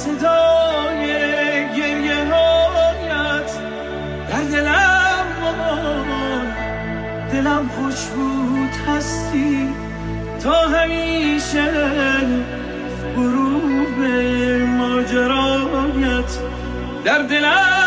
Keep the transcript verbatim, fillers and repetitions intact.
صدای گریه هایت در دلم مان، دلم خوشبود هستی تا همیشه، غروب ماجرایت در دلم